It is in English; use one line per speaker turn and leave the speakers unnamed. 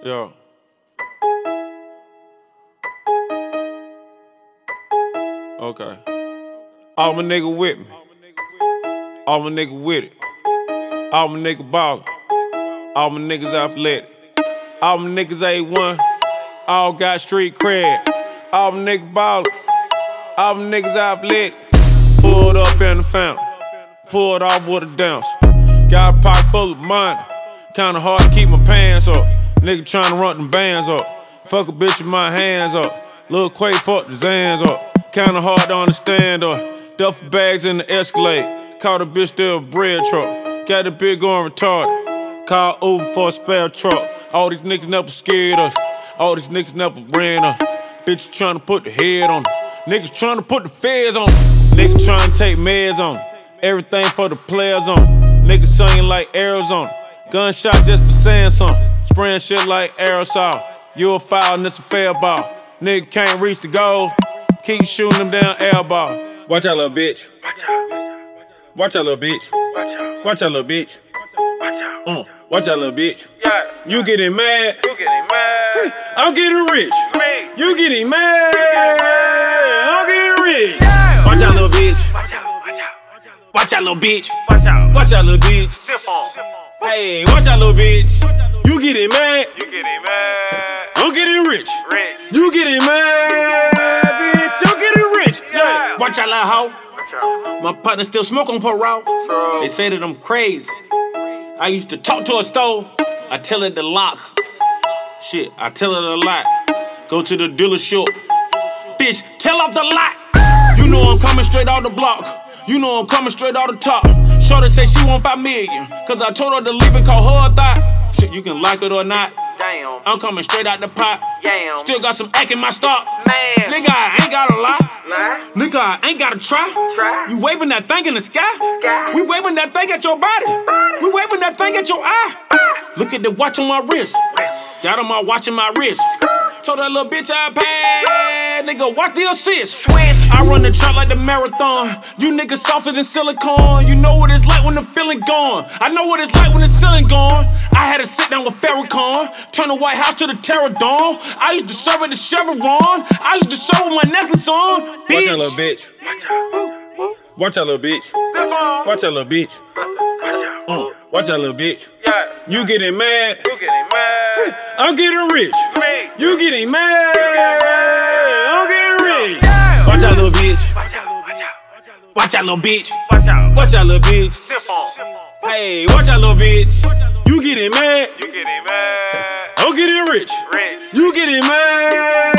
Yeah. Okay. All my nigga with me. All my nigga with it. All my nigga ballin'. All my niggas athletic. All my niggas A1. All got street cred. All my niggas ballin'. All my niggas athletic. Pulled up in the fountain. Pulled off with a dance. Got a pocket full of money. Kinda hard to keep my pants up. Nigga tryna run them bands up. Fuck a bitch with my hands up. Lil' Quay fuck the Zans up. Kinda hard to understand up. Duffel bags in the Escalade. Caught a bitch there a bread truck. Got the bitch going retarded. Call Uber for a spare truck. All these niggas never scared us. All these niggas never ran us. Bitches tryna put the head on them. Niggas tryna put the feds on them. Niggas tryna take meds on them. Everything for the players on them. Niggas singing like Arizona. Gunshot just for saying something. Spraying shit like aerosol. You a foul and it's a fair ball. Nigga can't reach the goal. Keep shooting them down air ball. Watch out, little bitch. Watch out, little bitch. Watch out, little bitch. Watch out, little bitch. You getting mad. I'm getting rich. You getting mad. I'm getting rich. Watch out, little bitch. Watch out, little bitch. Watch out, little bitch. Hey, watch out, little bitch. You getting mad. I'm getting rich. You getting mad, bitch. I'm getting rich. Yeah. Watch out, little hoe. My partner still smoke on parole. They say that I'm crazy. I used to talk to a stove. I tell it to lock. Shit, I tell it a lot. Go to the dealership. Bitch, tell off the lot. You know I'm coming straight out the block. You know I'm coming straight out the top. Shorty say she want 5 million. Cause I told her to leave and call her a thought. Shit, you can like it or not. Damn. I'm coming straight out the pot. Damn. Still got some act in my stock. Man. Nigga, I ain't got a lot. Nigga, I ain't gotta try. You waving that thing in the sky. We waving that thing at your body. We waving that thing at your eye. Look at the watch on my wrist. Got on my watch in my wrist. Told that little bitch I paid. Nigga, watch the assist. I run the track like the marathon. You niggas softer than silicone. You know what it's like when the feeling gone. I know what it's like when the ceiling gone. I had to sit down with Farrakhan. Turn the White House to the Terror Dome. I used to serve at the Chevron. I used to serve with my necklace on. Bitch. Watch out, little bitch. Watch out, little bitch. Watch out, little bitch. Watch out, little bitch. You getting mad. I'm getting rich. You getting mad. I'm getting rich. Watch out, little bitch. Watch out, little bitch. Watch out, little bitch. Hey, watch out, little bitch. You getting mad. I'm getting rich. You getting mad.